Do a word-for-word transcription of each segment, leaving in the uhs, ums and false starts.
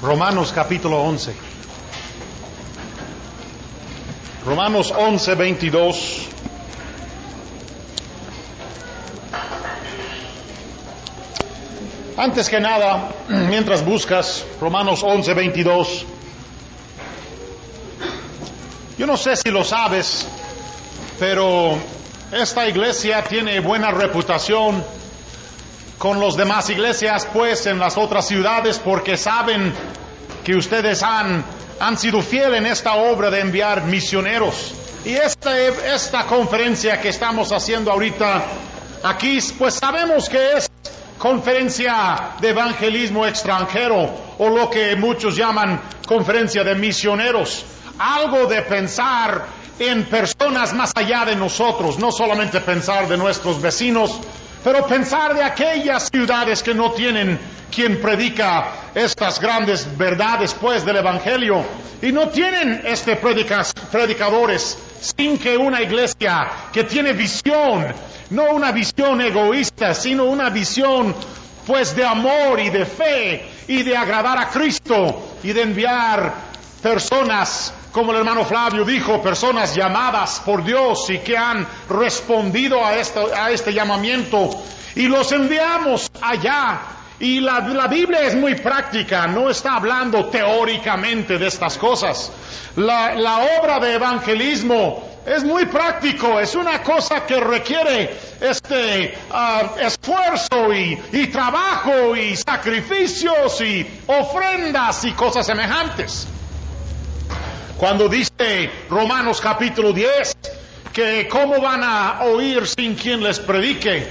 Romanos capítulo once. Romanos once, veintidós. Antes que nada, mientras buscas Romanos once, veintidós, yo no sé si lo sabes, pero esta iglesia tiene buena reputación con las demás iglesias, pues, en las otras ciudades, porque saben que ustedes han, han sido fieles en esta obra de enviar misioneros. Y esta, esta conferencia que estamos haciendo ahorita aquí, pues sabemos que es conferencia de evangelismo extranjero, o lo que muchos llaman conferencia de misioneros. Algo de pensar en personas más allá de nosotros, no solamente pensar de nuestros vecinos, pero pensar de aquellas ciudades que no tienen quien predica estas grandes verdades, pues, del Evangelio, y no tienen este predicas, predicadores, sin que una iglesia que tiene visión, no una visión egoísta, sino una visión, pues, de amor y de fe, y de agradar a Cristo, y de enviar personas, como el hermano Flavio dijo, personas llamadas por Dios y que han respondido a este, a este llamamiento, y los enviamos allá. Y la, la Biblia es muy práctica, no está hablando teóricamente de estas cosas. La, la obra de evangelismo es muy práctico, es una cosa que requiere este uh, esfuerzo y, y trabajo y sacrificios y ofrendas y cosas semejantes. Cuando dice Romanos capítulo diez que cómo van a oír sin quien les predique,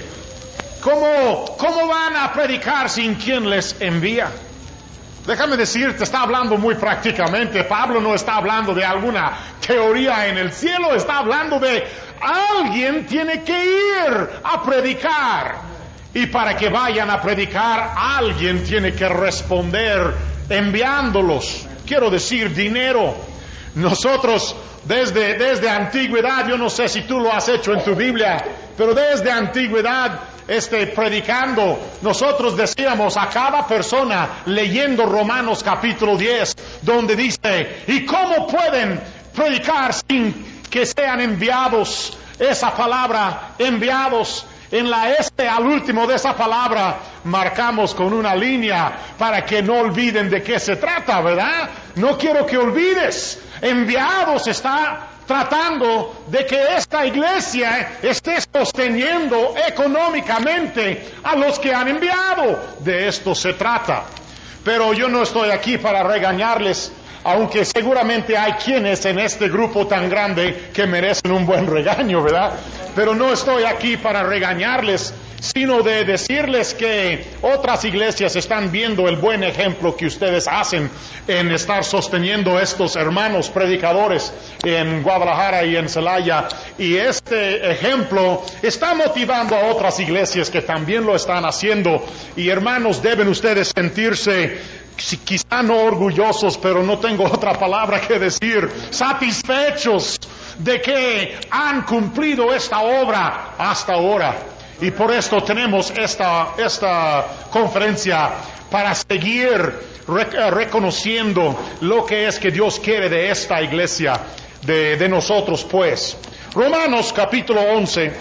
cómo, cómo van a predicar sin quien les envía. Déjame decirte, está hablando muy prácticamente. Pablo no está hablando de alguna teoría en el cielo, está hablando de alguien tiene que ir a predicar. Y para que vayan a predicar, alguien tiene que responder enviándolos. Quiero decir, dinero. Nosotros desde, desde antigüedad, yo no sé si tú lo has hecho en tu Biblia, pero desde antigüedad, este, predicando, nosotros decíamos a cada persona, leyendo Romanos capítulo diez, donde dice, ¿y cómo pueden predicar sin que sean enviados? Esa palabra, enviados, en la este al último de esa palabra marcamos con una línea para que no olviden de qué se trata, ¿verdad? No quiero que olvides. Enviados está tratando de que esta iglesia esté sosteniendo económicamente a los que han enviado. De esto se trata. Pero yo no estoy aquí para regañarles, aunque seguramente hay quienes en este grupo tan grande que merecen un buen regaño, ¿verdad? Pero no estoy aquí para regañarles, sino de decirles que otras iglesias están viendo el buen ejemplo que ustedes hacen en estar sosteniendo estos hermanos predicadores en Guadalajara y en Celaya. Y este ejemplo está motivando a otras iglesias que también lo están haciendo. Y hermanos, deben ustedes sentirse, quizá no orgullosos, pero no tengo otra palabra que decir, satisfechos de que han cumplido esta obra hasta ahora. Y por esto tenemos esta, esta conferencia para seguir rec- reconociendo lo que es que Dios quiere de esta iglesia, de, de nosotros, pues. Romanos capítulo once,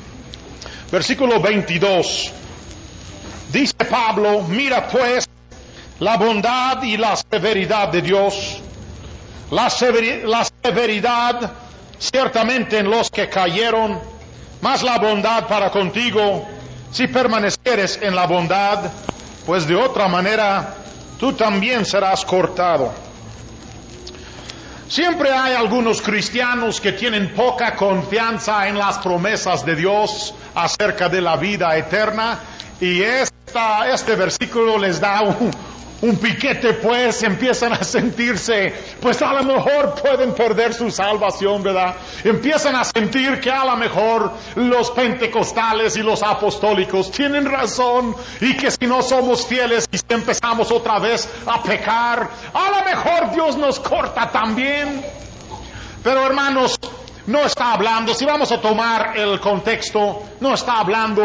versículo veintidós. Dice Pablo, mira pues la bondad y la severidad de Dios, la, severi- la severidad ciertamente en los que cayeron, mas la bondad para contigo, si permanecieres en la bondad, pues de otra manera tú también serás cortado. Siempre hay algunos cristianos que tienen poca confianza en las promesas de Dios acerca de la vida eterna, y esta, este versículo les da un, un piquete, pues empiezan a sentirse, pues a lo mejor pueden perder su salvación, ¿verdad? Empiezan a sentir que a lo mejor los pentecostales y los apostólicos tienen razón, y que si no somos fieles y si empezamos otra vez a pecar, a lo mejor Dios nos corta también. Pero hermanos, no está hablando, si vamos a tomar el contexto, no está hablando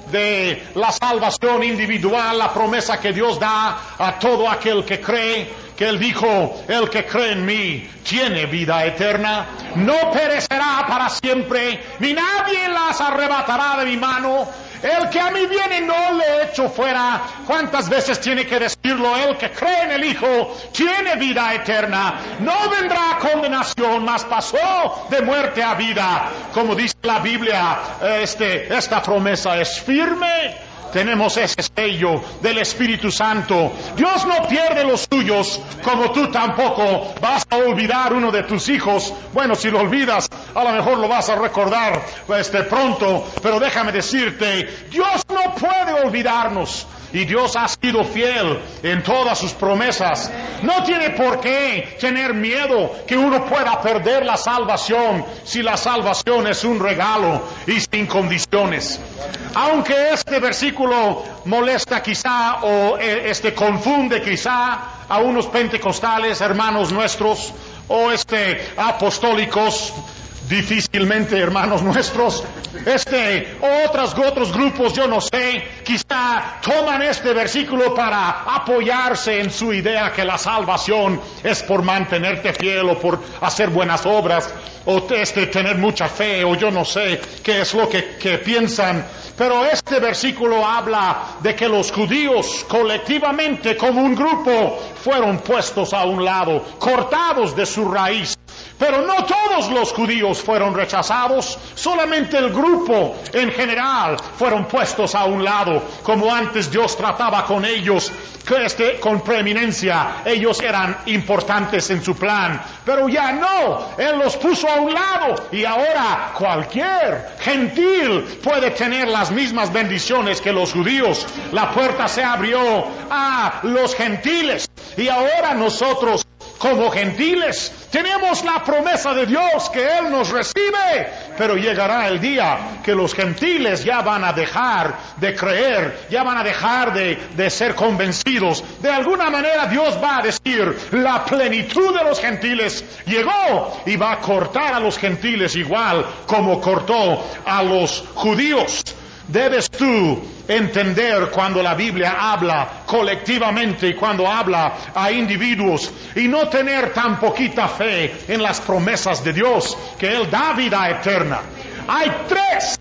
de la salvación individual, la promesa que Dios da a todo aquel que cree, que Él dijo, el que cree en mí tiene vida eterna, no perecerá para siempre, ni nadie las arrebatará de mi mano. El que a mí viene no le echo fuera. ¿Cuántas veces tiene que decirlo? El que cree en el Hijo tiene vida eterna. No vendrá condenación, mas pasó de muerte a vida. Como dice la Biblia, este, esta promesa es firme. Tenemos ese sello del Espíritu Santo. Dios no pierde los suyos, como tú tampoco vas a olvidar uno de tus hijos. Bueno, si lo olvidas, a lo mejor lo vas a recordar este, pronto. Pero déjame decirte, Dios no puede olvidarnos. Y Dios ha sido fiel en todas sus promesas. No tiene por qué tener miedo que uno pueda perder la salvación si la salvación es un regalo y sin condiciones. Aunque este versículo molesta quizá o este confunde quizá a unos pentecostales, hermanos nuestros, o este apostólicos, difícilmente hermanos nuestros, este, otros, otros grupos, yo no sé, quizá toman este versículo para apoyarse en su idea que la salvación es por mantenerte fiel o por hacer buenas obras, o este, tener mucha fe, o yo no sé qué es lo que, que piensan. Pero este versículo habla de que los judíos colectivamente como un grupo fueron puestos a un lado, cortados de su raíz. Pero no todos los judíos fueron rechazados, solamente el grupo en general fueron puestos a un lado. Como antes Dios trataba con ellos que este, con preeminencia, ellos eran importantes en su plan, pero ya no, Él los puso a un lado y ahora cualquier gentil puede tener las mismas bendiciones que los judíos. La puerta se abrió a los gentiles y ahora nosotros, como gentiles, tenemos la promesa de Dios que Él nos recibe, pero llegará el día que los gentiles ya van a dejar de creer, ya van a dejar de, de ser convencidos. De alguna manera Dios va a decir, la plenitud de los gentiles llegó y va a cortar a los gentiles igual como cortó a los judíos. Debes tú entender cuando la Biblia habla colectivamente y cuando habla a individuos y no tener tan poquita fe en las promesas de Dios, que Él da vida eterna. Hay tres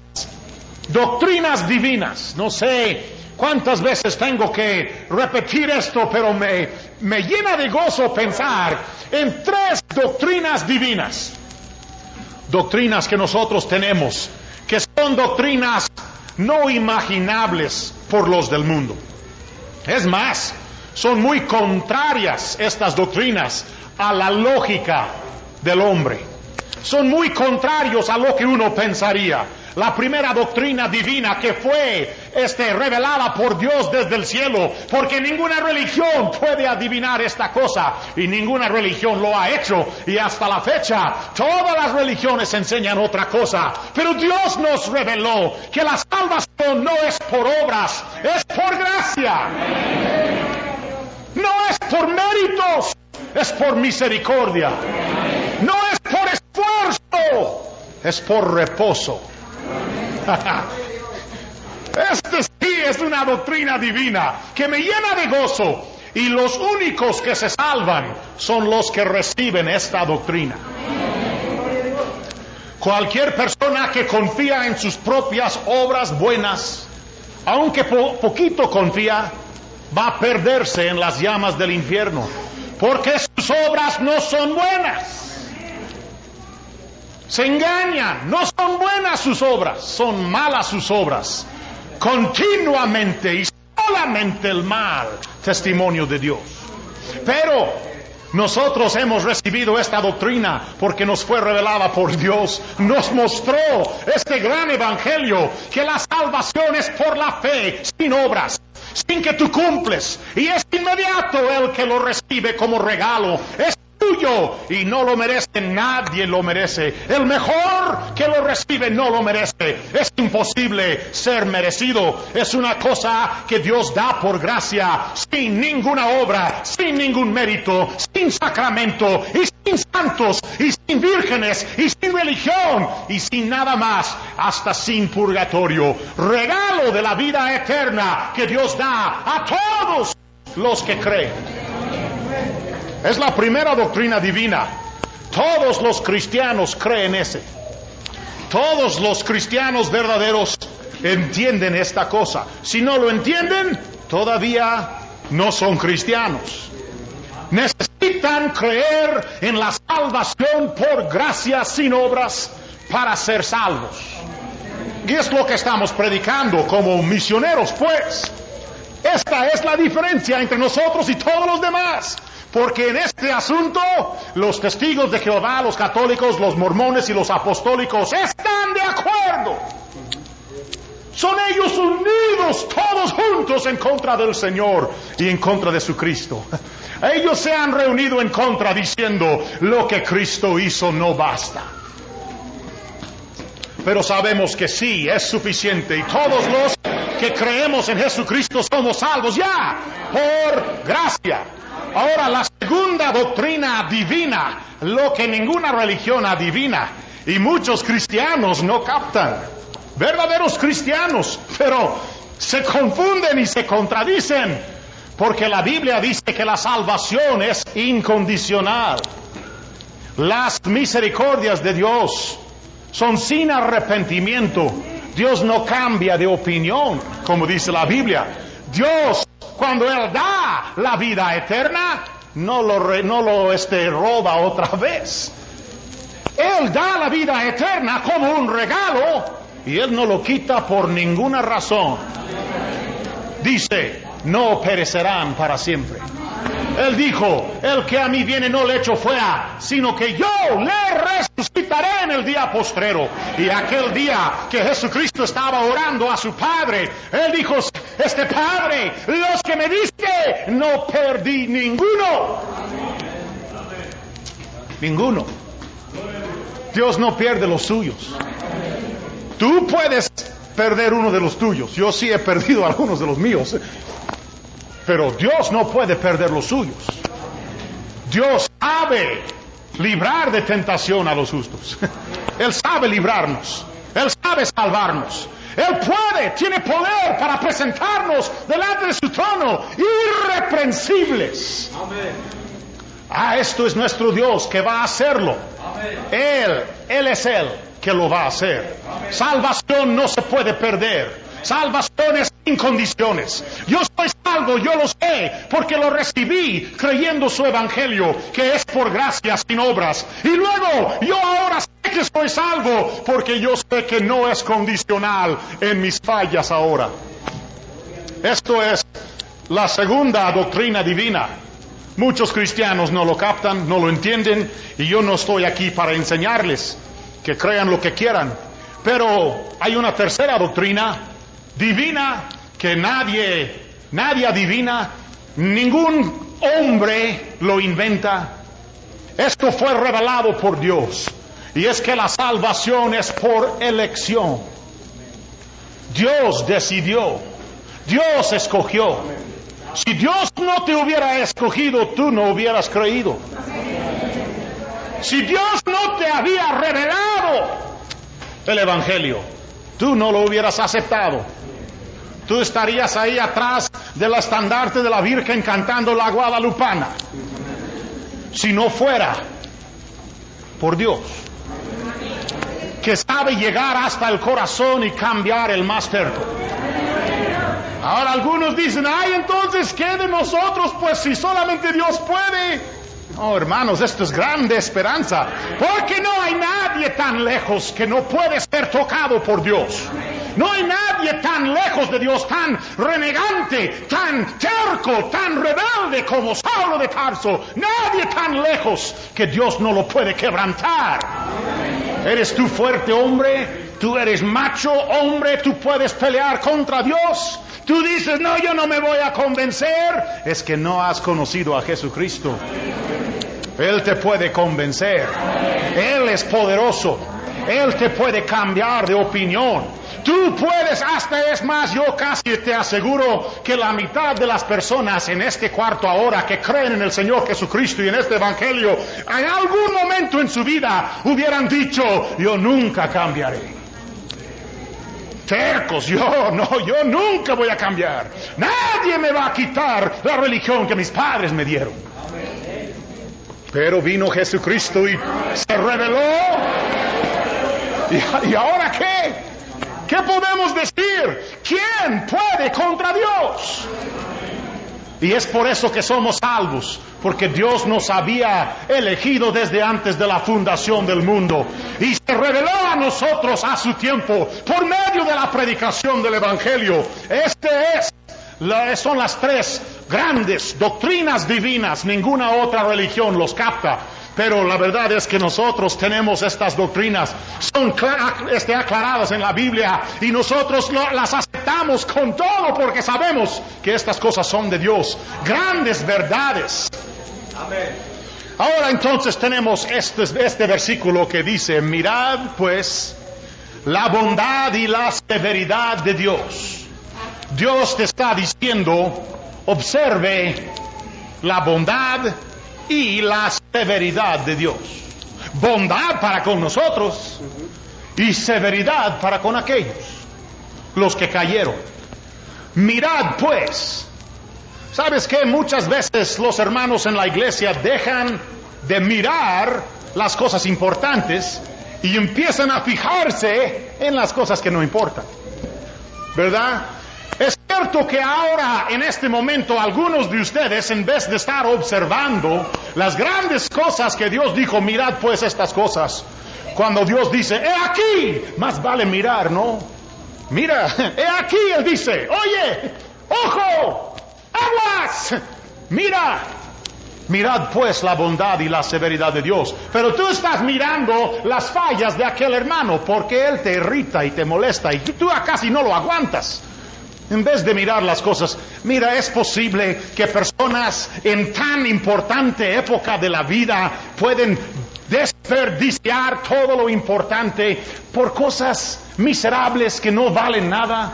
doctrinas divinas. No sé cuántas veces tengo que repetir esto, pero me, me llena de gozo pensar en tres doctrinas divinas. Doctrinas que nosotros tenemos, que son doctrinas no imaginables por los del mundo. Es más, son muy contrarias estas doctrinas a la lógica del hombre. Son muy contrarios a lo que uno pensaría. La primera doctrina divina que fue este, revelada por Dios desde el cielo, porque ninguna religión puede adivinar esta cosa y ninguna religión lo ha hecho, y hasta la fecha todas las religiones enseñan otra cosa, pero Dios nos reveló que la salvación no es por obras, es por gracia, no es por méritos, es por misericordia, no es por esfuerzo, es por reposo. Este sí es una doctrina divina que me llena de gozo, y los únicos que se salvan son los que reciben esta doctrina. Cualquier persona que confía en sus propias obras buenas, aunque po- poquito confía, va a perderse en las llamas del infierno, porque sus obras no son buenas. Se engañan, no son buenas sus obras, son malas sus obras. Continuamente y solamente el mal testimonio de Dios. Pero nosotros hemos recibido esta doctrina porque nos fue revelada por Dios. Nos mostró este gran evangelio, que la salvación es por la fe, sin obras, sin que tú cumples, y es inmediato el que lo recibe como regalo. Es tuyo y no lo merece, nadie lo merece. El mejor que lo recibe no lo merece. Es imposible ser merecido. Es una cosa que Dios da por gracia, sin ninguna obra, sin ningún mérito, sin sacramento y sin sin santos y sin vírgenes y sin religión y sin nada más, hasta sin purgatorio. Regalo de la vida eterna que Dios da a todos los que creen. Es la primera doctrina divina. Todos los cristianos creen ese. Todos los cristianos verdaderos entienden esta cosa. Si no lo entienden, todavía no son cristianos. Necesitan creer en la salvación por gracia sin obras para ser salvos. Y es lo que estamos predicando como misioneros, pues. Esta es la diferencia entre nosotros y todos los demás. Porque en este asunto, los testigos de Jehová, los católicos, los mormones y los apostólicos están de acuerdo. Son ellos unidos, todos juntos, en contra del Señor y en contra de su Cristo. Ellos se han reunido en contra diciendo, lo que Cristo hizo no basta. Pero sabemos que sí, es suficiente. Y todos los que creemos en Jesucristo somos salvos ya, por gracia. Ahora, la segunda doctrina divina, lo que ninguna religión adivina, y muchos cristianos no captan. Verdaderos cristianos, pero se confunden y se contradicen, porque la Biblia dice que la salvación es incondicional. Las misericordias de Dios son sin arrepentimiento. Dios no cambia de opinión, como dice la Biblia. Dios, cuando Él da la vida eterna, no lo, re, no lo este, roba otra vez. Él da la vida eterna como un regalo y Él no lo quita por ninguna razón. Dice, no perecerán para siempre. Él dijo, el que a mí viene no le echo fuera, sino que yo le resucitaré en el día postrero. Y aquel día que Jesucristo estaba orando a su Padre, Él dijo, este Padre, los que me diste, no perdí ninguno. Ninguno. Dios no pierde los suyos. Tú puedes perder uno de los tuyos. Yo sí he perdido algunos de los míos. Pero Dios no puede perder los suyos. Dios sabe librar de tentación a los justos. Él sabe librarnos. Él sabe salvarnos. Él puede, tiene poder para presentarnos delante de su trono irreprensibles. Ah, esto es nuestro Dios que va a hacerlo. Él, Él es Él que lo va a hacer. Salvación no se puede perder. Salvación es sin condiciones. Yo soy salvo, yo lo sé, porque lo recibí creyendo su evangelio, que es por gracia sin obras. Y luego, yo ahora sé que soy salvo, porque yo sé que no es condicional en mis fallas ahora. Esto es la segunda doctrina divina. Muchos cristianos no lo captan, no lo entienden, y yo no estoy aquí para enseñarles que crean lo que quieran. Pero hay una tercera doctrina divina que nadie, nadie adivina, ningún hombre lo inventa. Esto fue revelado por Dios, y es que la salvación es por elección. Dios decidió, Dios escogió. Si Dios no te hubiera escogido, tú no hubieras creído. Si Dios no te había revelado el evangelio, tú no lo hubieras aceptado. Tú estarías ahí atrás del estandarte de la Virgen cantando la guadalupana. Si no fuera por Dios, que sabe llegar hasta el corazón y cambiar el más terco. Ahora algunos dicen, ay, entonces, ¿qué de nosotros? Pues si solamente Dios puede. Oh, hermanos, esto es grande esperanza, porque no hay nadie tan lejos que no puede ser tocado por Dios. No hay nadie tan lejos de Dios, tan renegante, tan terco, tan rebelde como Saulo de Tarso. Nadie tan lejos que Dios no lo puede quebrantar. ¿Eres tú fuerte, hombre? ¿Tú eres macho, hombre? ¿Tú puedes pelear contra Dios? Tú dices, no, yo no me voy a convencer. Es que no has conocido a Jesucristo. Él te puede convencer. Él es poderoso. Él te puede cambiar de opinión. Tú puedes, hasta es más, yo casi te aseguro que la mitad de las personas en este cuarto ahora que creen en el Señor Jesucristo y en este Evangelio, en algún momento en su vida hubieran dicho, yo nunca cambiaré. Tercos, yo no, yo nunca voy a cambiar. Nadie me va a quitar la religión que mis padres me dieron. Pero vino Jesucristo y se reveló. ¿Y, y ahora qué? ¿Qué podemos decir? ¿Quién puede contra Dios? Y es por eso que somos salvos, porque Dios nos había elegido desde antes de la fundación del mundo y se reveló a nosotros a su tiempo por medio de la predicación del Evangelio. Este es, la, son las tres grandes doctrinas divinas. Ninguna otra religión los capta. Pero la verdad es que nosotros tenemos estas doctrinas, son este, aclaradas en la Biblia y nosotros lo, las aceptamos con todo porque sabemos que estas cosas son de Dios, grandes verdades. Amén. Ahora entonces tenemos este, este versículo que dice, mirad pues la bondad y la severidad de Dios. Dios te está diciendo, observe la bondad y la severidad de Dios. Bondad para con nosotros y severidad para con aquellos, los que cayeron. Mirad pues. ¿Sabes qué? Muchas veces los hermanos en la iglesia dejan de mirar las cosas importantes y empiezan a fijarse en las cosas que no importan. ¿Verdad? Es cierto que ahora, en este momento, algunos de ustedes, en vez de estar observando las grandes cosas que Dios dijo, mirad pues estas cosas. Cuando Dios dice, he aquí, más vale mirar, ¿no? Mira, he aquí, Él dice, oye, ojo, aguas, mira. Mirad pues la bondad y la severidad de Dios. Pero tú estás mirando las fallas de aquel hermano porque él te irrita y te molesta y tú casi no lo aguantas. En vez de mirar las cosas, mira, es posible que personas en tan importante época de la vida pueden desperdiciar todo lo importante por cosas miserables que no valen nada.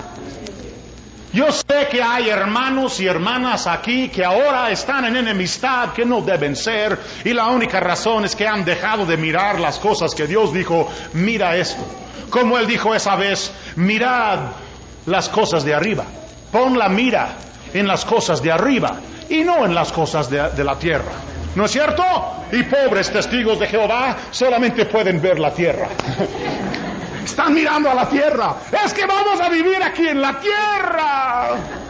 Yo sé que hay hermanos y hermanas aquí que ahora están en enemistad que no deben ser, y la única razón es que han dejado de mirar las cosas que Dios dijo, mira esto. Como Él dijo esa vez, mirad las cosas de arriba. Pon la mira en las cosas de arriba y no en las cosas de, de la tierra. ¿No es cierto? Y pobres testigos de Jehová solamente pueden ver la tierra. Están mirando a la tierra. Es que vamos a vivir aquí en la tierra.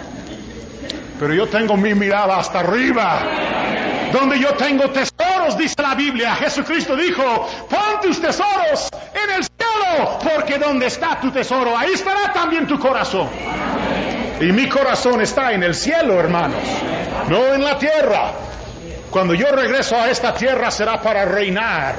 Pero yo tengo mi mirada hasta arriba, donde yo tengo tesoros, dice la Biblia. Jesucristo dijo, pon tus tesoros en el cielo, porque donde está tu tesoro, ahí estará también tu corazón. Y mi corazón está en el cielo, hermanos, no en la tierra. Cuando yo regreso a esta tierra será para reinar.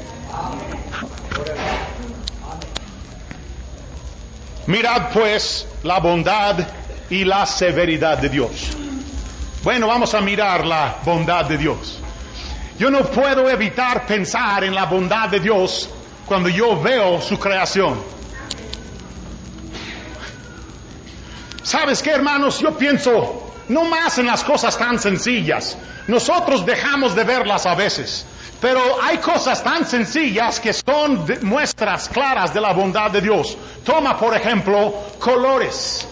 Mirad pues la bondad y la severidad de Dios. Bueno, vamos a mirar la bondad de Dios. Yo no puedo evitar pensar en la bondad de Dios cuando yo veo su creación. ¿Sabes qué, hermanos? Yo pienso no más en las cosas tan sencillas. Nosotros dejamos de verlas a veces. Pero hay cosas tan sencillas que son muestras claras de la bondad de Dios. Toma, por ejemplo, colores.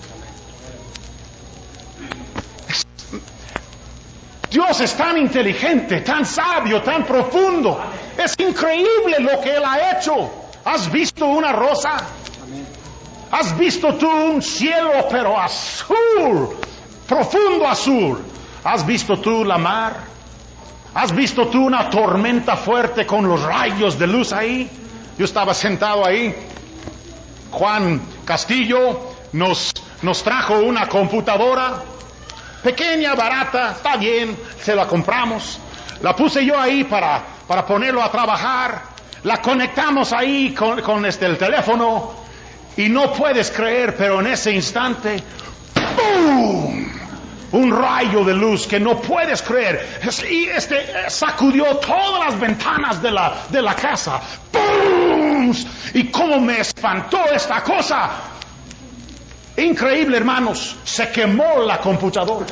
Dios es tan inteligente, tan sabio, tan profundo. Es increíble lo que Él ha hecho. ¿Has visto una rosa? ¿Has visto tú un cielo pero azul? Profundo azul. ¿Has visto tú la mar? ¿Has visto tú una tormenta fuerte con los rayos de luz ahí? Yo estaba sentado ahí. Juan Castillo nos, nos trajo una computadora. Pequeña, barata, está bien, se la compramos. La puse yo ahí para, para ponerlo a trabajar. La conectamos ahí con, con este, el teléfono. Y no puedes creer, pero en ese instante, ¡boom! Un rayo de luz que no puedes creer. Y este sacudió todas las ventanas de la, de la casa. ¡Pum! y cómo me espantó esta cosa. Increíble, hermanos, se quemó la computadora.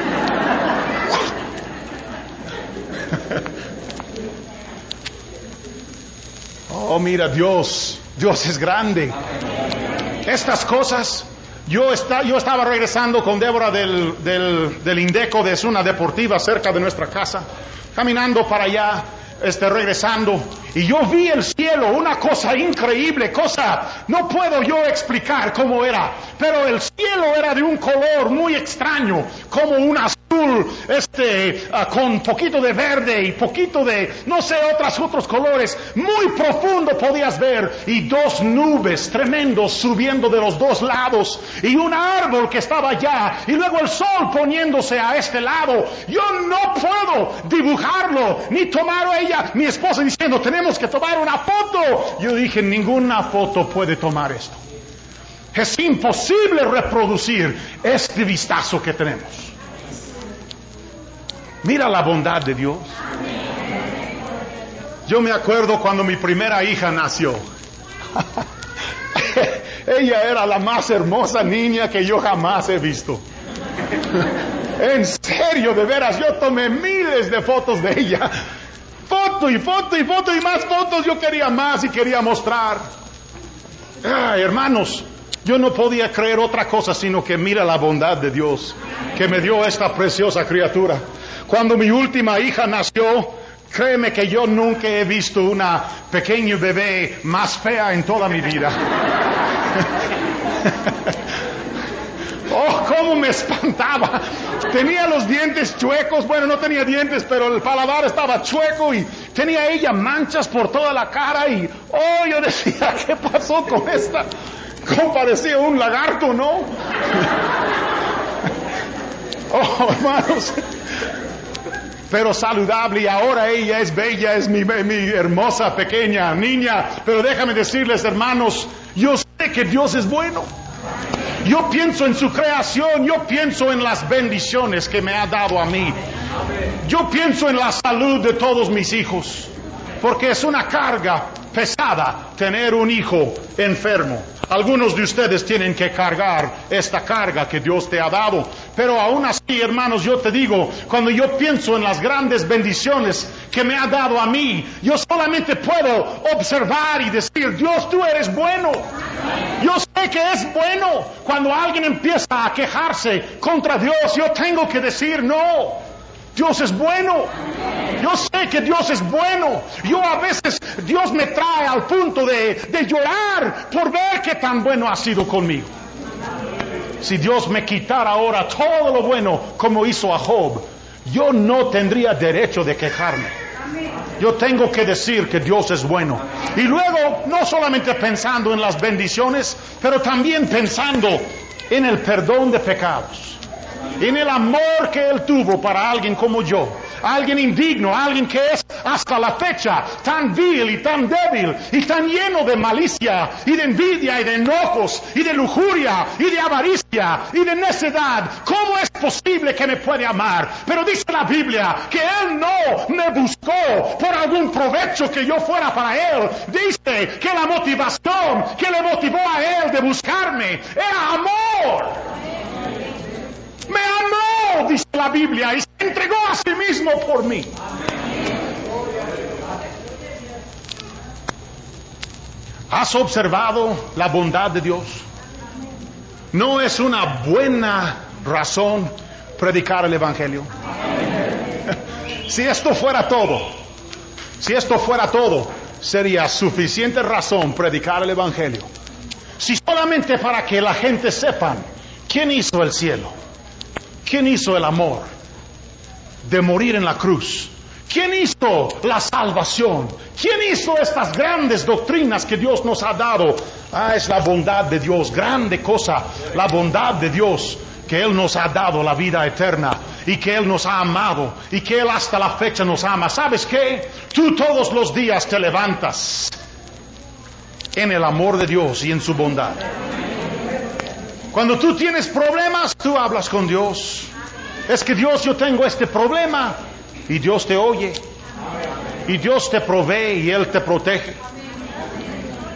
Oh, mira, Dios, Dios es grande. Estas cosas, yo, está, yo estaba regresando con Débora del, del, del Indeco, de una deportiva cerca de nuestra casa, caminando para allá, este, regresando, y yo vi el cielo, una cosa increíble, cosa, no puedo yo explicar cómo era, pero el cielo era de un color muy extraño, como un azul, este, uh, con poquito de verde y poquito de, no sé, otras, otros colores, muy profundo podías ver, y dos nubes tremendos subiendo de los dos lados, y un árbol que estaba allá, y luego el sol poniéndose a este lado. Yo no puedo dibujarlo, ni tomar a ella, mi esposa diciendo, tenemos que tomar una foto. Yo dije, ninguna foto puede tomar esto. Es imposible reproducir este vistazo que tenemos. Mira la bondad de Dios. Yo me acuerdo cuando mi primera hija nació. Ella era la más hermosa niña que yo jamás he visto. En serio, de veras, yo tomé miles de fotos de ella. Foto y foto y foto y más fotos. Yo quería más y quería mostrar. Ay, hermanos, yo no podía creer otra cosa sino que mira la bondad de Dios que me dio esta preciosa criatura. Cuando mi última hija nació, créeme que yo nunca he visto una pequeña bebé más fea en toda mi vida. Oh, cómo me espantaba. Tenía los dientes chuecos, bueno, no tenía dientes, pero el paladar estaba chueco y tenía ella manchas por toda la cara y, oh, yo decía, ¿qué pasó con esta? Como parecía un lagarto, ¿no? Oh, hermanos, pero saludable, y ahora ella es bella, es mi, mi hermosa pequeña niña. Pero déjame decirles, hermanos, yo sé que Dios es bueno. Yo pienso en su creación, yo pienso en las bendiciones que me ha dado a mí. Yo pienso en la salud de todos mis hijos, porque es una carga pesada tener un hijo enfermo. Algunos de ustedes tienen que cargar esta carga que Dios te ha dado. Pero aún así, hermanos, yo te digo, cuando yo pienso en las grandes bendiciones que me ha dado a mí, yo solamente puedo observar y decir, Dios, tú eres bueno. Yo sé que es bueno. Cuando alguien empieza a quejarse contra Dios, yo tengo que decir, no, Dios es bueno. Yo sé que Dios es bueno. Yo a veces, Dios me trae al punto de, de llorar por ver qué tan bueno ha sido conmigo. Si Dios me quitara ahora todo lo bueno como hizo a Job, yo no tendría derecho de quejarme. Yo tengo que decir que Dios es bueno. Y luego, no solamente pensando en las bendiciones, pero también pensando en el perdón de pecados, en el amor que Él tuvo para alguien como yo, alguien indigno, alguien que es hasta la fecha tan vil y tan débil y tan lleno de malicia y de envidia y de enojos y de lujuria y de avaricia y de necedad. ¿Cómo es posible que me puede amar? Pero dice la Biblia que Él no me buscó por algún provecho que yo fuera para Él. Dice que la motivación que le motivó a Él de buscarme era amor. Me amó, dice la Biblia, y se entregó a sí mismo por mí. ¿Has observado la bondad de Dios? ¿No es una buena razón predicar el Evangelio? Si esto fuera todo, si esto fuera todo, sería suficiente razón predicar el Evangelio. Si solamente para que la gente sepa quién hizo el cielo, quién hizo el amor de morir en la cruz, quién hizo la salvación, quién hizo estas grandes doctrinas que Dios nos ha dado. Ah, es la bondad de Dios, grande cosa, la bondad de Dios, que Él nos ha dado la vida eterna y que Él nos ha amado y que Él hasta la fecha nos ama. ¿Sabes qué? Tú todos los días te levantas en el amor de Dios y en su bondad. Cuando tú tienes problemas, tú hablas con Dios. Es que Dios, yo tengo este problema, y Dios te oye, y Dios te provee y Él te protege.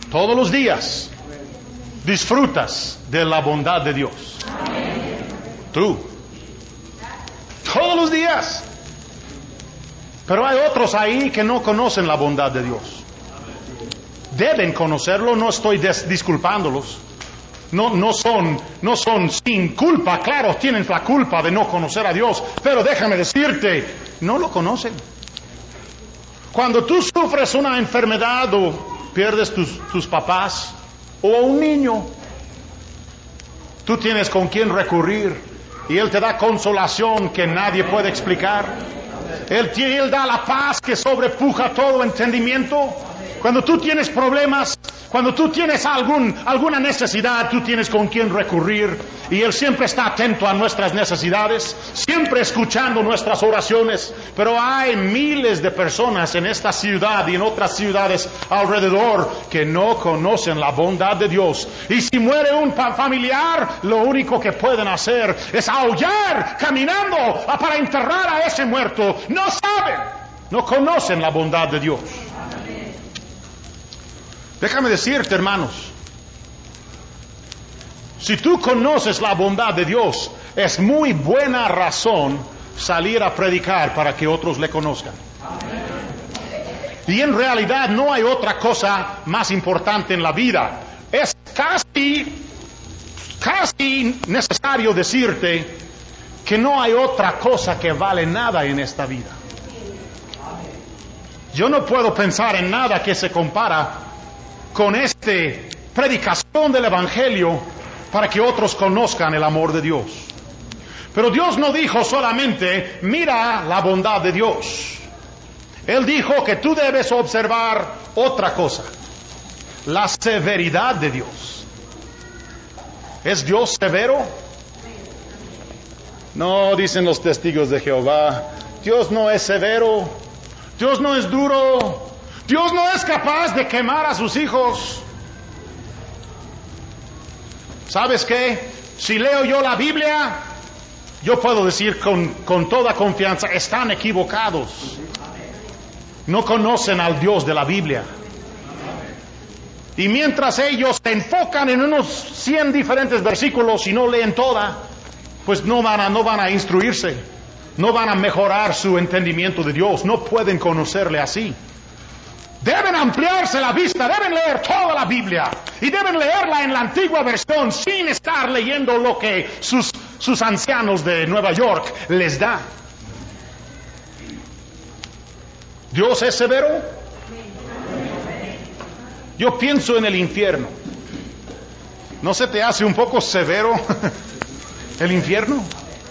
Todos los días disfrutas de la bondad de Dios. Tú. Todos los días. Pero hay otros ahí que no conocen la bondad de Dios. Deben conocerlo, no estoy des- disculpándolos. No, no son, no son sin culpa, claro, tienen la culpa de no conocer a Dios, pero déjame decirte, no lo conocen. Cuando tú sufres una enfermedad o pierdes tus, tus papás o un niño, tú tienes con quién recurrir y Él te da consolación que nadie puede explicar. Él, él da la paz que sobrepuja todo entendimiento. Cuando tú tienes problemas, cuando tú tienes algún, alguna necesidad, tú tienes con quién recurrir. Y Él siempre está atento a nuestras necesidades, siempre escuchando nuestras oraciones. Pero hay miles de personas en esta ciudad y en otras ciudades alrededor que no conocen la bondad de Dios. Y si muere un familiar, lo único que pueden hacer es aullar caminando para enterrar a ese muerto. No saben, no conocen la bondad de Dios. Déjame decirte, hermanos, si tú conoces la bondad de Dios, es muy buena razón salir a predicar para que otros le conozcan. Y en realidad no hay otra cosa más importante en la vida. Es casi, casi necesario decirte que no hay otra cosa que vale nada en esta vida. Yo no puedo pensar en nada que se compara con esta predicación del Evangelio para que otros conozcan el amor de Dios. Pero Dios no dijo solamente, mira la bondad de Dios. Él dijo que tú debes observar otra cosa, la severidad de Dios. ¿Es Dios severo? No, dicen los testigos de Jehová, Dios no es severo, Dios no es duro, Dios no es capaz de quemar a sus hijos. ¿Sabes qué? Si leo yo la Biblia, yo puedo decir con, con toda confianza, están equivocados. No conocen al Dios de la Biblia. Y mientras ellos se enfocan en unos cien diferentes versículos y no leen toda, pues no van a, no van a instruirse, no van a mejorar su entendimiento de Dios, no pueden conocerle así. Deben ampliarse la vista, deben leer toda la Biblia y deben leerla en la antigua versión sin estar leyendo lo que sus, sus ancianos de Nueva York les dan. ¿Dios es severo? Yo pienso en el infierno. ¿No se te hace un poco severo el infierno?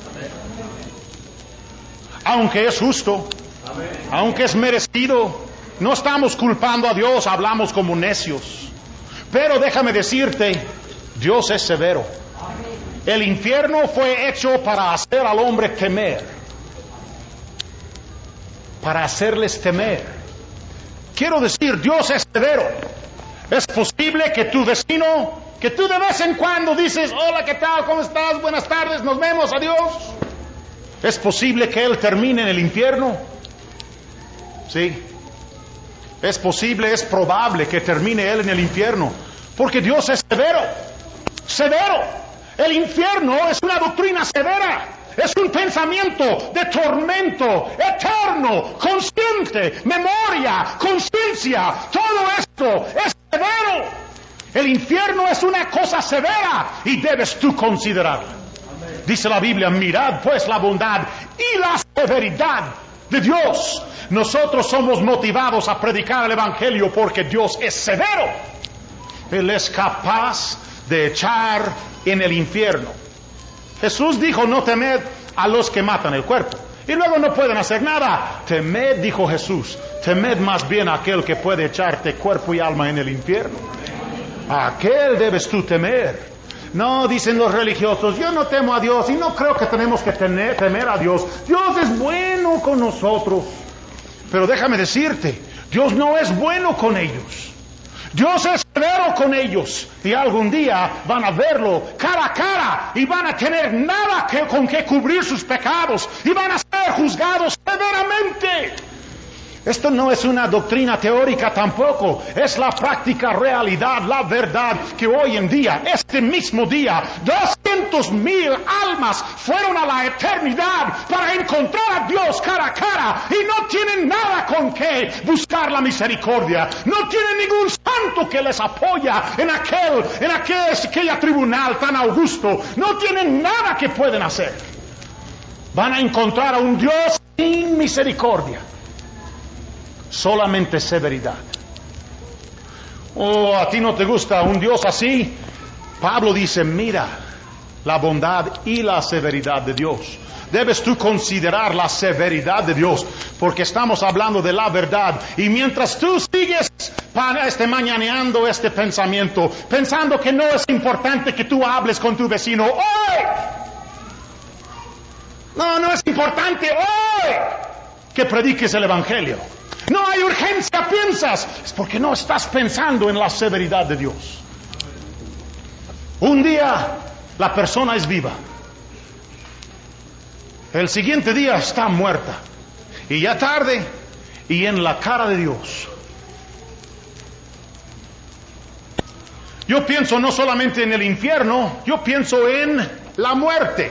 Aunque es justo, aunque es merecido. No estamos culpando a Dios, hablamos como necios. Pero déjame decirte, Dios es severo. El infierno fue hecho para hacer al hombre temer. Para hacerles temer. Quiero decir, Dios es severo. Es posible que tu vecino, que tú de vez en cuando dices, hola, ¿qué tal? ¿Cómo estás? Buenas tardes, nos vemos, adiós. Es posible que él termine en el infierno. Sí. Es posible, es probable que termine él en el infierno, porque Dios es severo, severo. El infierno es una doctrina severa, es un pensamiento de tormento eterno, consciente, memoria, conciencia, todo esto es severo. El infierno es una cosa severa y debes tú considerarla. Dice la Biblia, mirad pues la bondad y la severidad de Dios. Nosotros somos motivados a predicar el Evangelio porque Dios es severo. Él es capaz de echar en el infierno. Jesús dijo, no temed a los que matan el cuerpo y luego no pueden hacer nada. Temed, dijo Jesús, temed más bien a aquel que puede echarte cuerpo y alma en el infierno. A aquel debes tú temer. No, dicen los religiosos, yo no temo a Dios y no creo que tenemos que tener, temer a Dios. Dios es bueno con nosotros. Pero déjame decirte, Dios no es bueno con ellos. Dios es severo con ellos. Y algún día van a verlo cara a cara y van a tener nada que, con que cubrir sus pecados y van a ser juzgados severamente. Esto no es una doctrina teórica tampoco, es la práctica realidad, la verdad que hoy en día, este mismo día, doscientos mil almas fueron a la eternidad para encontrar a Dios cara a cara y no tienen nada con qué buscar la misericordia, no tienen ningún santo que les apoya en aquel, en aquel, aquella tribunal tan augusto, no tienen nada que pueden hacer. Van a encontrar a un Dios sin misericordia. Solamente severidad. Oh, a ti no te gusta un Dios así. Pablo dice, mira la bondad y la severidad de Dios. Debes tú considerar la severidad de Dios, porque estamos hablando de la verdad. Y mientras tú sigues este mañaneando este pensamiento, pensando que no es importante que tú hables con tu vecino hoy. No, no es importante hoy que prediques el Evangelio. No hay urgencia, piensas. Es porque no estás pensando en la severidad de Dios. Un día la persona es viva. El siguiente día está muerta. Y ya tarde, y en la cara de Dios. Yo pienso no solamente en el infierno, yo pienso en la muerte.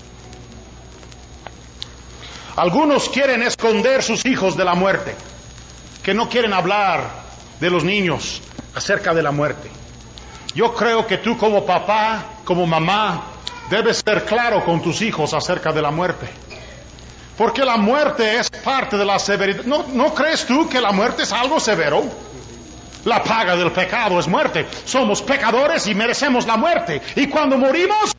Algunos quieren esconder sus hijos de la muerte, que no quieren hablar de los niños acerca de la muerte. Yo creo que tú como papá, como mamá, debes ser claro con tus hijos acerca de la muerte. Porque la muerte es parte de la severidad. ¿No, no crees tú que la muerte es algo severo? La paga del pecado es muerte. Somos pecadores y merecemos la muerte. Y cuando morimos,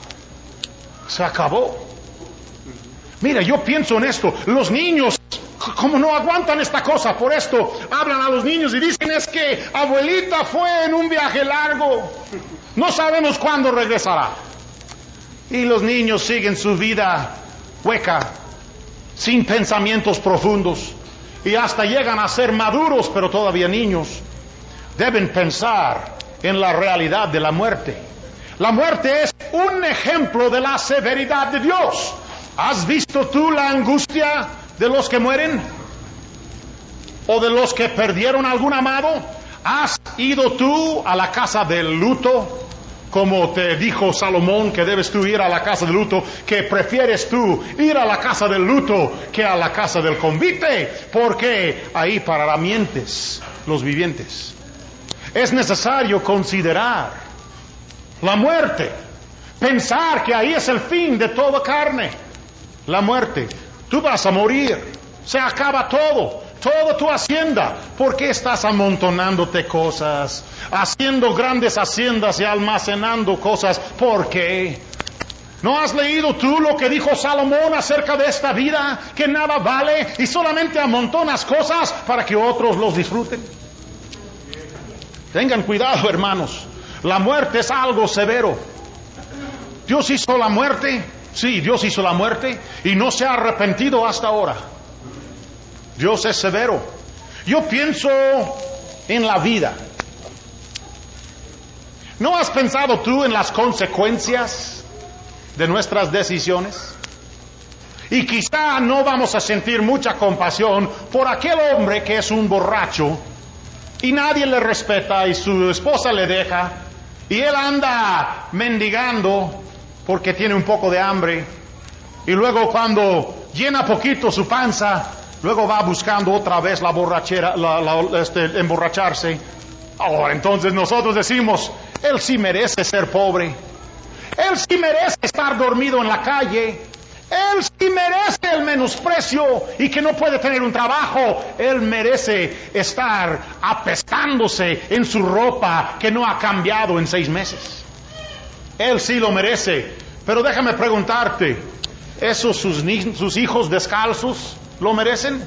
se acabó. Mira, yo pienso en esto. Los niños, como no aguantan esta cosa, por esto hablan a los niños y dicen, es que abuelita fue en un viaje largo, no sabemos cuándo regresará. Y los niños siguen su vida hueca, sin pensamientos profundos, y hasta llegan a ser maduros, pero todavía niños. Deben pensar en la realidad de la muerte. La muerte es un ejemplo de la severidad de Dios. ¿Has visto tú la angustia de los que mueren? ¿O de los que perdieron algún amado? ¿Has ido tú a la casa del luto? Como te dijo Salomón que debes tú ir a la casa del luto, que prefieres tú ir a la casa del luto que a la casa del convite, porque ahí pararán mientes los vivientes. Es necesario considerar la muerte, pensar que ahí es el fin de toda carne. La muerte, tú vas a morir, se acaba todo, toda tu hacienda. ¿Por qué estás amontonándote cosas, haciendo grandes haciendas y almacenando cosas? ¿Por qué? ¿No has leído tú lo que dijo Salomón acerca de esta vida, que nada vale y solamente amontonas cosas para que otros los disfruten? Tengan cuidado, hermanos, la muerte es algo severo. Dios hizo la muerte. Sí, Dios hizo la muerte y no se ha arrepentido hasta ahora. Dios es severo. Yo pienso en la vida. ¿No has pensado tú en las consecuencias de nuestras decisiones? Y quizá no vamos a sentir mucha compasión por aquel hombre que es un borracho y nadie le respeta y su esposa le deja y él anda mendigando porque tiene un poco de hambre, y luego cuando llena poquito su panza, luego va buscando otra vez la borrachera, la, la, este, emborracharse. Ahora entonces nosotros decimos, él sí merece ser pobre, él sí merece estar dormido en la calle, él sí merece el menosprecio y que no puede tener un trabajo, él merece estar apestándose en su ropa que no ha cambiado en seis meses. Él sí lo merece, pero déjame preguntarte, ¿esos sus, sus hijos descalzos lo merecen?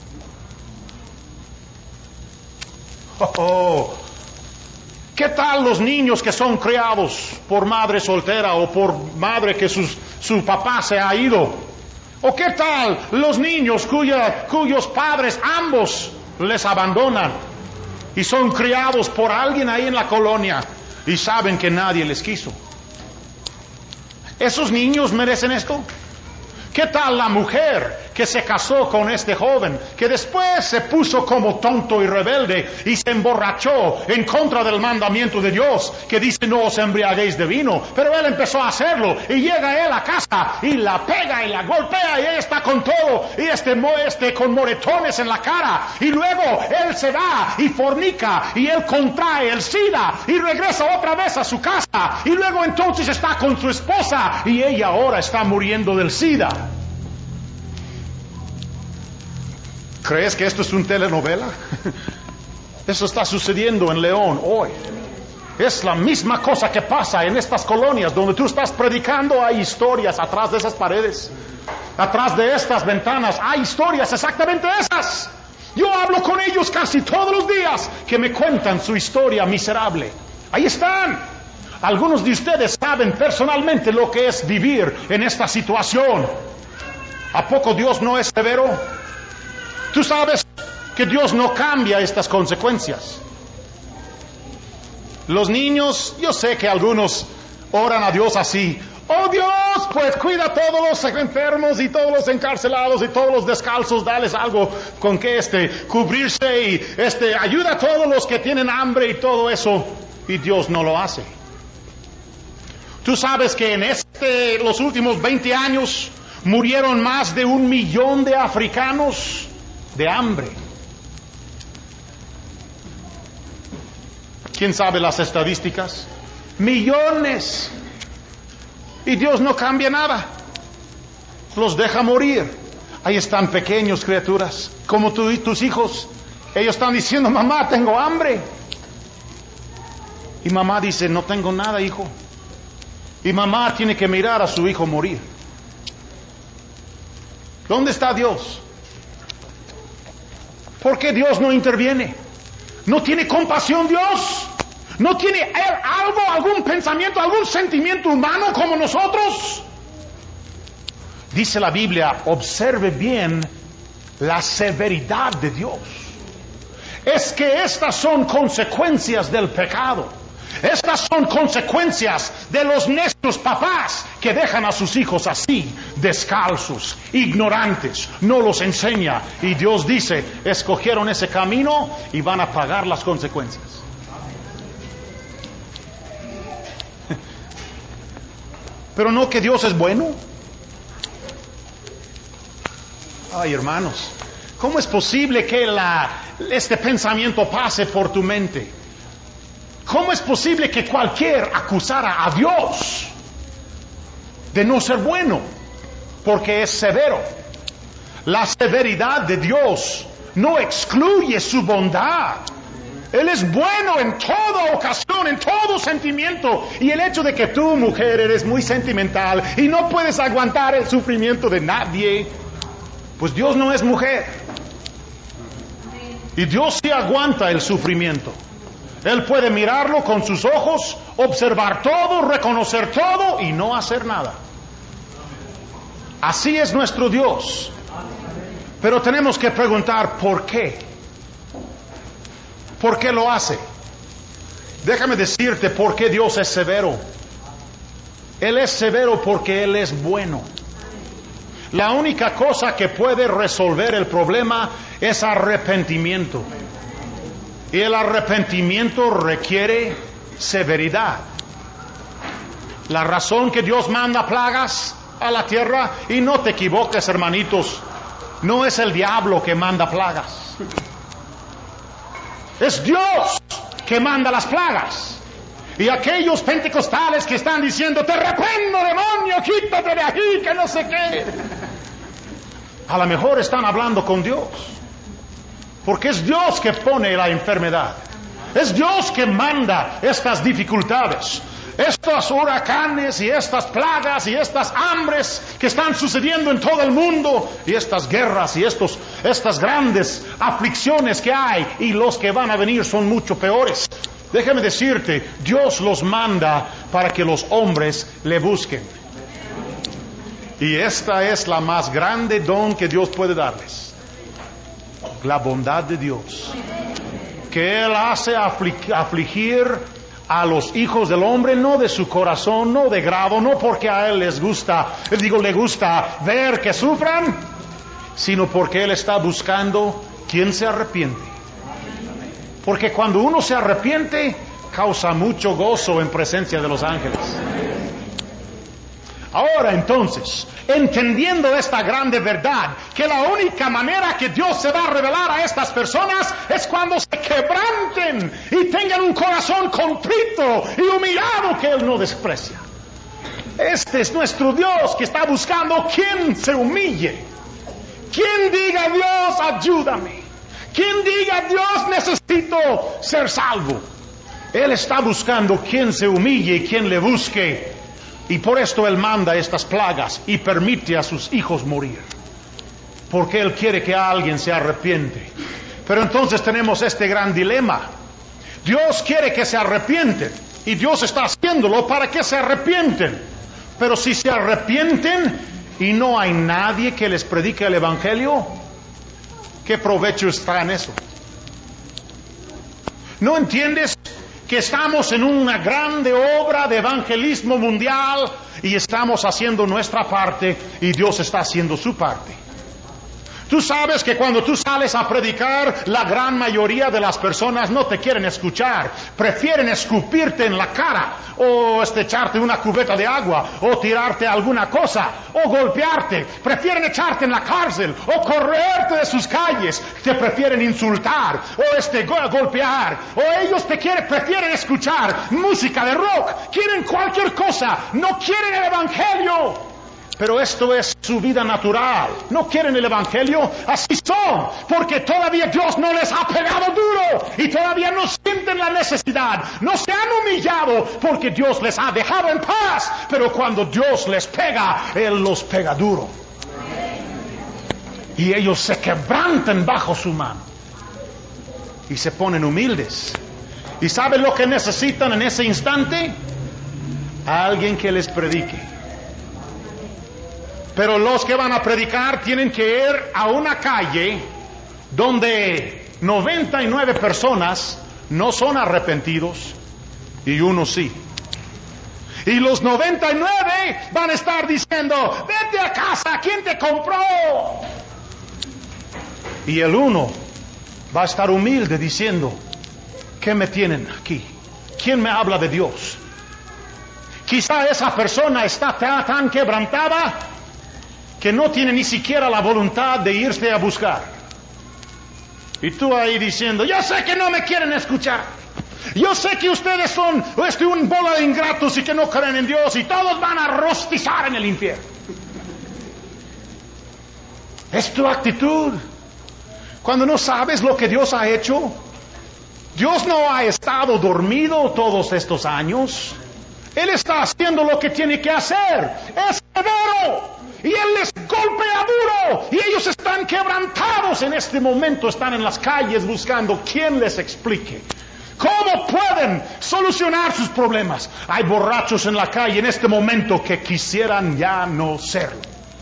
Oh, oh. ¿Qué tal los niños que son criados por madre soltera o por madre que sus, su papá se ha ido? ¿O qué tal los niños cuya, cuyos padres ambos les abandonan y son criados por alguien ahí en la colonia y saben que nadie les quiso? ¿Esos niños merecen esto? ¿Qué tal la mujer que se casó con este joven, que después se puso como tonto y rebelde y se emborrachó en contra del mandamiento de Dios, que dice no os embriaguéis de vino? Pero él empezó a hacerlo y llega él a casa y la pega y la golpea y ella está con todo y este, este con moretones en la cara, y luego él se va y fornica y él contrae el SIDA y regresa otra vez a su casa, y luego entonces está con su esposa y ella ahora está muriendo del SIDA. ¿Crees que esto es una telenovela? Eso está sucediendo en León hoy. Es la misma cosa que pasa en estas colonias donde tú estás predicando. Hay historias atrás de esas paredes, atrás de estas ventanas. Hay historias exactamente esas. Yo hablo con ellos casi todos los días, que me cuentan su historia miserable. Ahí están. Algunos de ustedes saben personalmente lo que es vivir en esta situación. ¿A poco Dios no es severo? Tú sabes que Dios no cambia estas consecuencias. Los niños, yo sé que algunos oran a Dios así: oh Dios, pues cuida a todos los enfermos y todos los encarcelados y todos los descalzos, dales algo con que este cubrirse, y este ayuda a todos los que tienen hambre y todo eso. Y Dios no lo hace. Tú sabes que en este los últimos veinte años murieron más de un millón de africanos de hambre. ¿Quién sabe las estadísticas? Millones. Y Dios no cambia nada. Los deja morir. Ahí están pequeños criaturas, como tú y tus hijos. Ellos están diciendo: mamá, tengo hambre. Y mamá dice: no tengo nada, hijo. Y mamá tiene que mirar a su hijo morir. ¿Dónde está Dios? ¿Por qué Dios no interviene? ¿No tiene compasión Dios? ¿No tiene él algo, algún pensamiento, algún sentimiento humano como nosotros? Dice la Biblia: observe bien la severidad de Dios. Es que estas son consecuencias del pecado. Estas son consecuencias de los necios papás que dejan a sus hijos así, descalzos, ignorantes, no los enseña. Y Dios dice: escogieron ese camino y van a pagar las consecuencias. Pero no que Dios es bueno. Ay, hermanos, ¿cómo es posible que la, este pensamiento pase por tu mente? ¿Cómo es posible que cualquier acusara a Dios de no ser bueno? Porque es severo. La severidad de Dios no excluye su bondad. Él es bueno en toda ocasión, en todo sentimiento. Y el hecho de que tú, mujer, eres muy sentimental y no puedes aguantar el sufrimiento de nadie, pues Dios no es mujer. Y Dios sí aguanta el sufrimiento. Él puede mirarlo con sus ojos, observar todo, reconocer todo y no hacer nada. Así es nuestro Dios. Pero tenemos que preguntar: ¿por qué? ¿Por qué lo hace? Déjame decirte por qué Dios es severo. Él es severo porque Él es bueno. La única cosa que puede resolver el problema es arrepentimiento. Y el arrepentimiento requiere severidad. La razón que Dios manda plagas a la tierra, y no te equivoques, hermanitos, no es el diablo que manda plagas. Es Dios que manda las plagas. Y aquellos pentecostales que están diciendo: te reprendo, demonio, quítate de aquí, que no sé qué, a lo mejor están hablando con Dios. Porque es Dios que pone la enfermedad. Es Dios que manda estas dificultades, estos huracanes y estas plagas y estas hambres que están sucediendo en todo el mundo, y estas guerras y estos, estas grandes aflicciones que hay, y los que van a venir son mucho peores. Déjame decirte, Dios los manda para que los hombres le busquen. Y esta es la más grande don que Dios puede darles. La bondad de Dios, que Él hace aflig- afligir a los hijos del hombre, no de su corazón, no de grado, no porque a Él les gusta, Él digo, le gusta ver que sufran, sino porque Él está buscando quien se arrepiente. Porque cuando uno se arrepiente, causa mucho gozo en presencia de los ángeles. Ahora entonces, entendiendo esta grande verdad, que la única manera que Dios se va a revelar a estas personas es cuando se quebranten y tengan un corazón contrito y humillado que Él no desprecia. Este es nuestro Dios que está buscando quien se humille, quien diga: Dios, ayúdame, quien diga: Dios, necesito ser salvo. Él está buscando quien se humille y quien le busque. Y por esto Él manda estas plagas y permite a sus hijos morir, porque Él quiere que alguien se arrepiente. Pero entonces tenemos este gran dilema. Dios quiere que se arrepienten, y Dios está haciéndolo para que se arrepienten. Pero si se arrepienten y no hay nadie que les predique el Evangelio, ¿qué provecho está en eso? ¿No entiendes que estamos en una grande obra de evangelismo mundial y estamos haciendo nuestra parte y Dios está haciendo su parte? Tú sabes que cuando tú sales a predicar, la gran mayoría de las personas no te quieren escuchar, prefieren escupirte en la cara, o este, echarte una cubeta de agua, o tirarte alguna cosa, o golpearte, prefieren echarte en la cárcel, o correrte de sus calles, te prefieren insultar, o este, go- golpear, o ellos te quieren, prefieren escuchar música de rock, quieren cualquier cosa, no quieren el Evangelio. Pero esto es su vida natural. No quieren el Evangelio, así son, porque todavía Dios no les ha pegado duro y todavía no sienten la necesidad, no se han humillado porque Dios les ha dejado en paz. Pero cuando Dios les pega, Él los pega duro. Y ellos se quebrantan bajo su mano y se ponen humildes. ¿Y saben lo que necesitan en ese instante? A alguien que les predique. Pero los que van a predicar tienen que ir a una calle donde noventa y nueve personas no son arrepentidos y uno sí. Y los noventa y nueve van a estar diciendo: vete a casa, ¿quién te compró? Y el uno va a estar humilde diciendo: ¿qué me tienen aquí? ¿Quién me habla de Dios? Quizá esa persona está tan, tan quebrantada que no tiene ni siquiera la voluntad de irse a buscar. Y tú ahí diciendo: yo sé que no me quieren escuchar, yo sé que ustedes son este, un bola de ingratos y que no creen en Dios y todos van a rostizar en el infierno. Es tu actitud. Cuando no sabes lo que Dios ha hecho. Dios no ha estado dormido todos estos años. Él está haciendo lo que tiene que hacer. Es severo. Y Él les golpea duro. Y ellos están quebrantados en este momento. Están en las calles buscando quien les explique cómo pueden solucionar sus problemas. Hay borrachos en la calle en este momento que quisieran ya no serlo.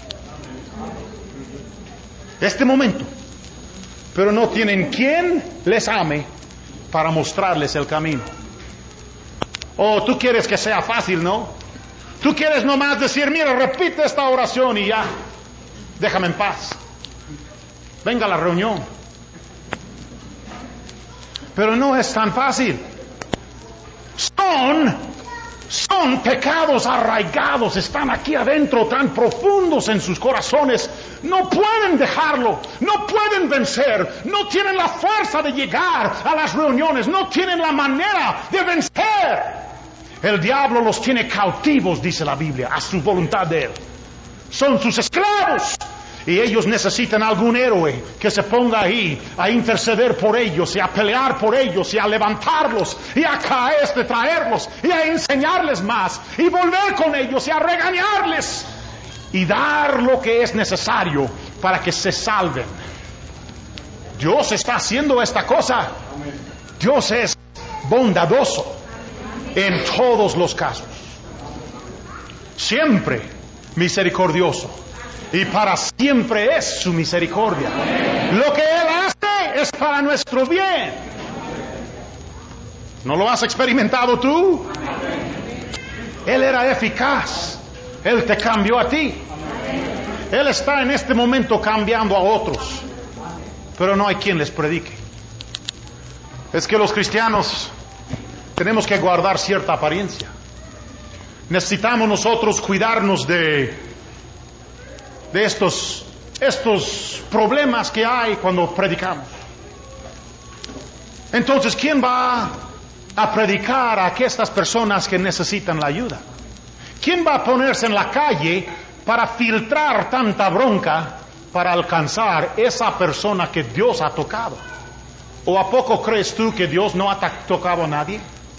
Este momento. Pero no tienen quien les ame para mostrarles el camino. Oh, tú quieres que sea fácil, ¿no? Tú quieres nomás decir: mira, repite esta oración y ya, déjame en paz. Venga a la reunión. Pero no es tan fácil. Son, son pecados arraigados, están aquí adentro, tan profundos en sus corazones. No pueden dejarlo, no pueden vencer, no tienen la fuerza de llegar a las reuniones, no tienen la manera de vencer. El diablo los tiene cautivos, dice la Biblia, a su voluntad de él. Son sus esclavos. Y ellos necesitan algún héroe que se ponga ahí a interceder por ellos y a pelear por ellos y a levantarlos y a caer, de traerlos y a enseñarles más y volver con ellos y a regañarles y dar lo que es necesario para que se salven. Dios está haciendo esta cosa. Dios es bondadoso en todos los casos. Siempre misericordioso. Y para siempre es su misericordia. Lo que Él hace es para nuestro bien. ¿No lo has experimentado tú? Él era eficaz. Él te cambió a ti. Él está en este momento cambiando a otros, pero no hay quien les predique. Es que los cristianos tenemos que guardar cierta apariencia. Necesitamos nosotros cuidarnos de, de estos, estos problemas que hay cuando predicamos. Entonces, ¿quién va a predicar a estas personas que necesitan la ayuda? ¿Quién va a ponerse en la calle para filtrar tanta bronca para alcanzar esa persona que Dios ha tocado? ¿O a poco crees tú que Dios no ha tocado a nadie?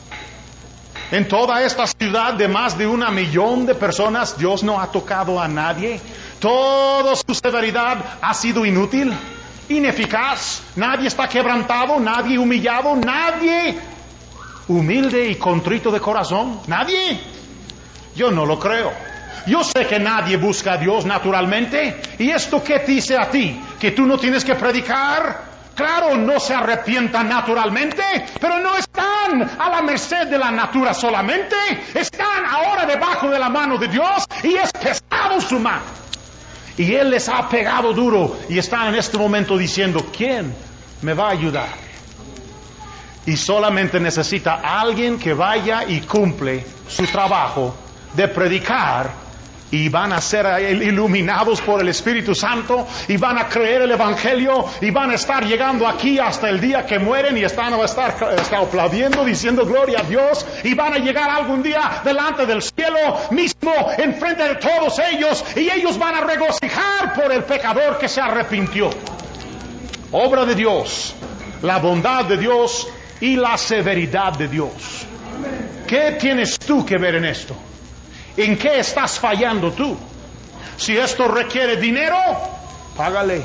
En toda esta ciudad de más de un millón de personas, Dios no ha tocado a nadie. Toda su severidad ha sido inútil, ineficaz. Nadie está quebrantado, nadie humillado, nadie humilde y contrito de corazón. Nadie. Yo no lo creo. Yo sé que nadie busca a Dios naturalmente. ¿Y esto qué te dice a ti? ¿Que tú no tienes que predicar? Claro, no se arrepientan naturalmente, pero no están a la merced de la natura solamente. Están ahora debajo de la mano de Dios y es pesado su mano. Y Él les ha pegado duro y están en este momento diciendo, ¿quién me va a ayudar? Y solamente necesita alguien que vaya y cumple su trabajo de predicar, y van a ser iluminados por el Espíritu Santo y van a creer el Evangelio y van a estar llegando aquí hasta el día que mueren y están a estar, estar aplaudiendo, diciendo gloria a Dios, y van a llegar algún día delante del cielo mismo en frente de todos ellos, y ellos van a regocijar por el pecador que se arrepintió. Obra de Dios, la bondad de Dios y la severidad de Dios. ¿Qué tienes tú que ver en esto? ¿En qué estás fallando tú? Si esto requiere dinero, págale.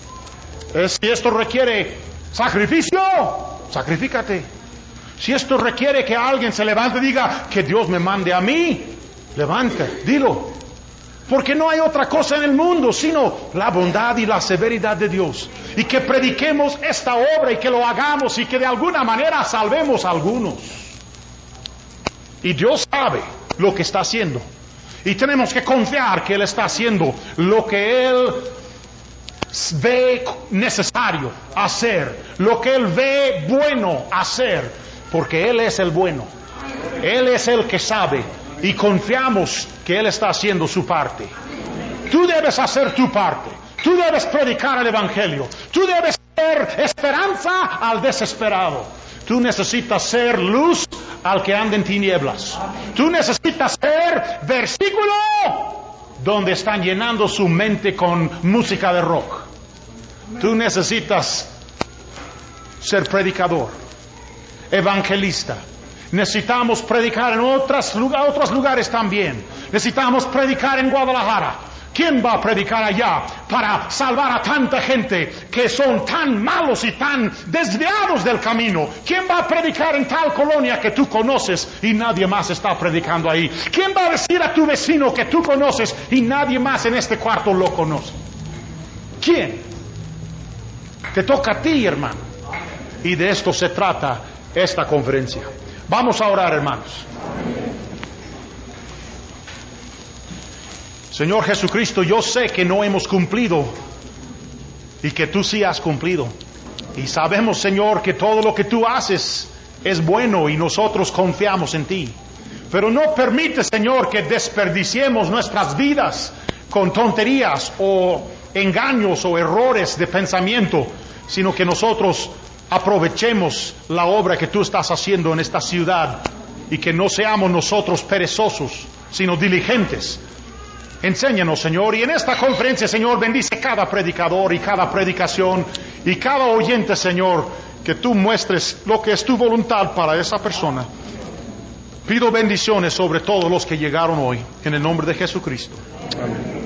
Si esto requiere sacrificio, sacrifícate. Si esto requiere que alguien se levante y diga que Dios me mande a mí, levante, dilo. Porque no hay otra cosa en el mundo sino la bondad y la severidad de Dios. Y que prediquemos esta obra y que lo hagamos y que de alguna manera salvemos a algunos. Y Dios sabe lo que está haciendo. Y tenemos que confiar que Él está haciendo lo que Él ve necesario hacer, lo que Él ve bueno hacer, porque Él es el bueno. Él es el que sabe y confiamos que Él está haciendo su parte. Tú debes hacer tu parte. Tú debes predicar el Evangelio. Tú debes ser esperanza al desesperado. Tú necesitas ser luz al que anda en tinieblas. Tú necesitas ser versículo donde están llenando su mente con música de rock. Tú necesitas ser predicador, evangelista. Necesitamos predicar en otras, otros lugares también. Necesitamos predicar en Guadalajara. ¿Quién va a predicar allá para salvar a tanta gente que son tan malos y tan desviados del camino? ¿Quién va a predicar en tal colonia que tú conoces y nadie más está predicando ahí? ¿Quién va a decir a tu vecino que tú conoces y nadie más en este cuarto lo conoce? ¿Quién? Te toca a ti, hermano. Y de esto se trata esta conferencia. Vamos a orar, hermanos. Señor Jesucristo, yo sé que no hemos cumplido y que tú sí has cumplido. Y sabemos, Señor, que todo lo que tú haces es bueno y nosotros confiamos en ti. Pero no permite, Señor, que desperdiciemos nuestras vidas con tonterías o engaños o errores de pensamiento, sino que nosotros aprovechemos la obra que tú estás haciendo en esta ciudad y que no seamos nosotros perezosos, sino diligentes. Enséñanos, Señor, y en esta conferencia, Señor, bendice cada predicador y cada predicación y cada oyente, Señor, que tú muestres lo que es tu voluntad para esa persona. Pido bendiciones sobre todos los que llegaron hoy, en el nombre de Jesucristo. Amén.